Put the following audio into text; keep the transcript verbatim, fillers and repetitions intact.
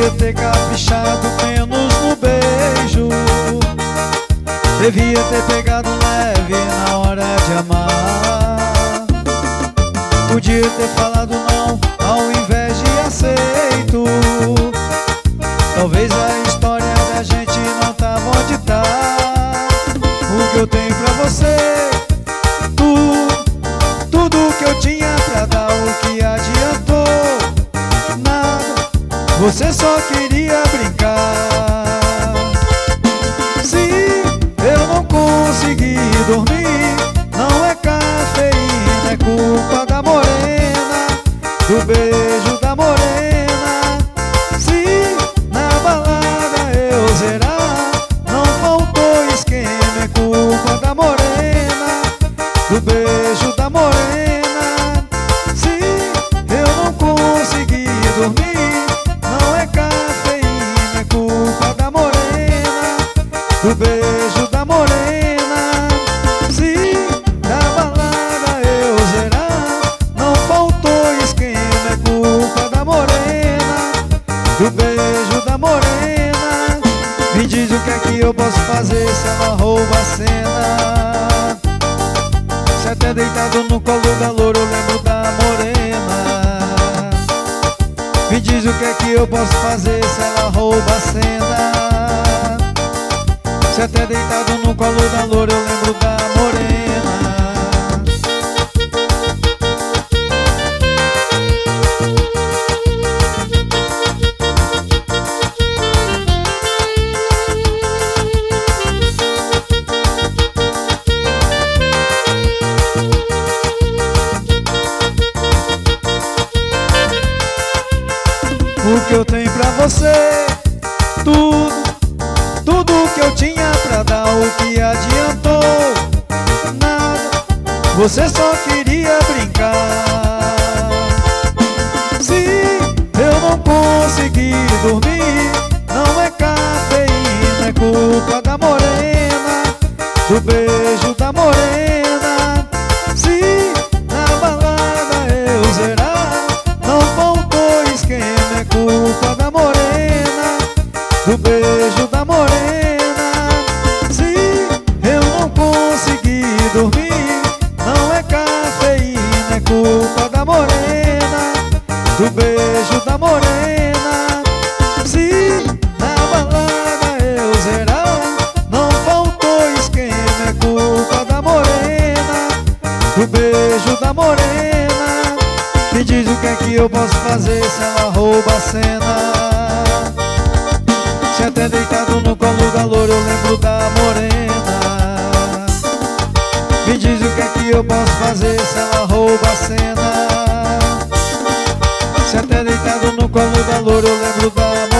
Devia ter caprichado menos no beijo, devia ter pegado leve na hora de amar. Podia ter falado não ao invés de aceito. Talvez a história da gente não tava onde tá. O que eu tenho pra você, tudo, tudo que eu tinha pra dar, o que adiantou? Nada, você só queria brincar. Se eu não consegui dormir, não é cafeína, é culpa da morena, do beijo da morena. Se na balada eu zerar, não faltou esquema, é culpa da morena, do beijo da morena. Se eu não consegui dormir, não é cafeína, é culpa da morena, do beijo da morena. Se na balada eu zerar, não faltou esquema, é culpa da morena, do beijo da morena. Me diz o que é que eu posso fazer se ela rouba a cena. Se até deitado no colo da loura eu lembro da morena. Me diz o que é que eu posso fazer se ela rouba a cena. Se até deitado no colo da loura eu lembro da morena. O que eu tenho pra você, tudo, tudo que eu tinha pra dar, o que adiantou? Nada, você só queria brincar. Se eu não consegui dormir, não é cafeína, é culpa da morena, do beijo da morena. Se na balada eu zerar, não faltou esquema, é culpa da morena, do beijo da morena. Se eu não consegui dormir, não é cafeína, é culpa da morena, do beijo da morena. Se na balada eu zerar, não faltou esquema, é culpa da morena, do beijo da morena. Me diz o que é que eu posso fazer se ela rouba a cena. Se até deitado no colo da loura eu lembro da morena. Me diz o que é que eu posso fazer se ela rouba a cena. Se até deitado no colo da loura eu lembro da morena.